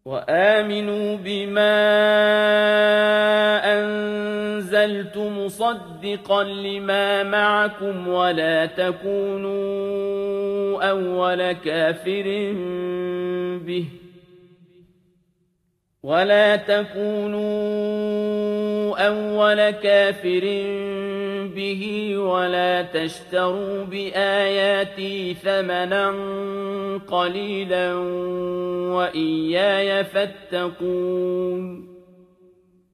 وآمنوا بما أنزلت مصدقا لما معكم ولا تكونوا أول كافر به ولا تشتروا بآياتي ثمنا قليلا وإياي فاتقون